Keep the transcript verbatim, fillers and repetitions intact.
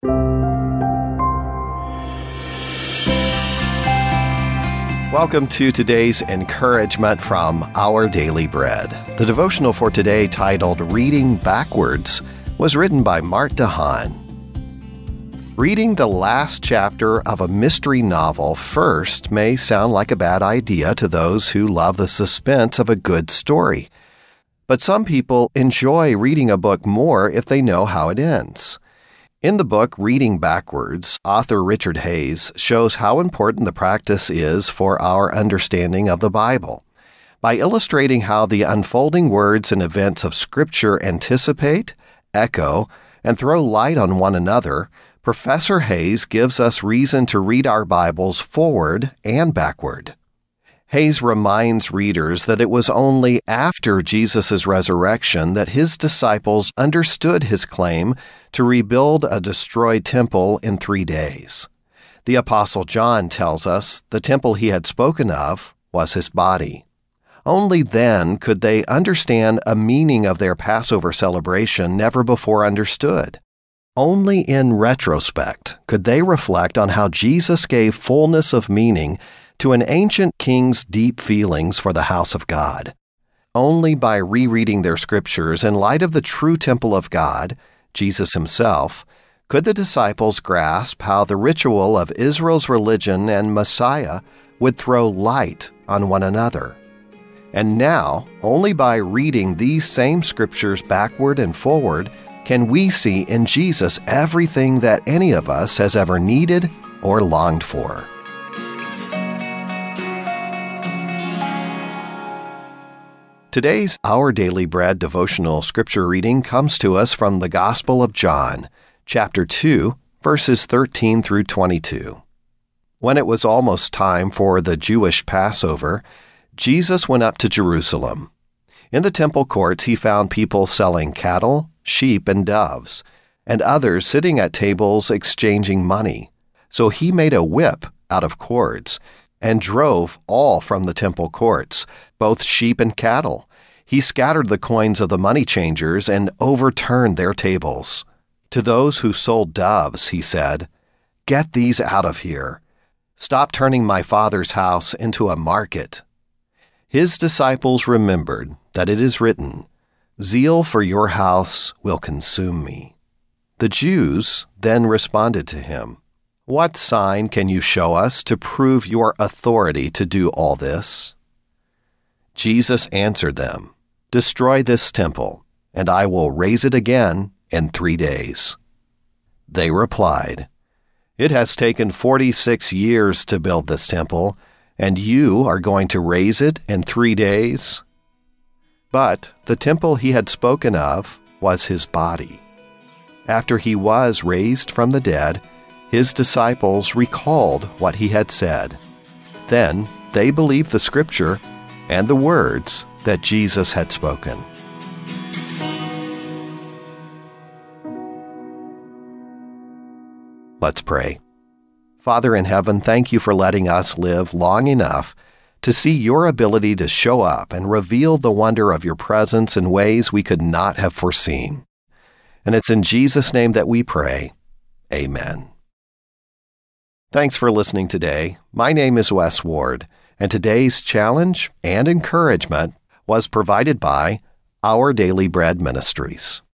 Welcome to today's encouragement from Our Daily Bread. The devotional for today, titled Reading Backwards, was written by Mart DeHaan. Reading the last chapter of a mystery novel first may sound like a bad idea to those who love the suspense of a good story. But some people enjoy reading a book more if they know how it ends. In the book Reading Backwards, author Richard Hays shows how important the practice is for our understanding of the Bible. By illustrating how the unfolding words and events of Scripture anticipate, echo, and throw light on one another, Professor Hays gives us reason to read our Bibles forward and backward. Hays reminds readers that it was only after Jesus' resurrection that his disciples understood his claim to rebuild a destroyed temple in three days. The Apostle John tells us the temple he had spoken of was his body. Only then could they understand a meaning of their Passover celebration never before understood. Only in retrospect could they reflect on how Jesus gave fullness of meaning to an ancient king's deep feelings for the house of God. Only by rereading their scriptures in light of the true temple of God, Jesus himself, could the disciples grasp how the ritual of Israel's religion and Messiah would throw light on one another. And now, only by reading these same scriptures backward and forward can we see in Jesus everything that any of us has ever needed or longed for. Today's Our Daily Bread devotional scripture reading comes to us from the Gospel of John, chapter two, verses thirteen through twenty-two. When it was almost time for the Jewish Passover, Jesus went up to Jerusalem. In the temple courts he found people selling cattle, sheep, and doves, and others sitting at tables exchanging money. So he made a whip out of cords and drove all from the temple courts, both sheep and cattle. He scattered the coins of the money changers and overturned their tables. To those who sold doves, he said, "Get these out of here. Stop turning my Father's house into a market." His disciples remembered that it is written, "Zeal for your house will consume me." The Jews then responded to him, "What sign can you show us to prove your authority to do all this?" Jesus answered them, "Destroy this temple, and I will raise it again in three days." They replied, "It has taken forty-six years to build this temple, and you are going to raise it in three days?" But the temple he had spoken of was his body. After he was raised from the dead, his disciples recalled what he had said. Then they believed the scripture and the words that Jesus had spoken. Let's pray. Father in heaven, thank you for letting us live long enough to see your ability to show up and reveal the wonder of your presence in ways we could not have foreseen. And it's in Jesus' name that we pray. Amen. Thanks for listening today. My name is Wes Ward, and today's challenge and encouragement was provided by Our Daily Bread Ministries.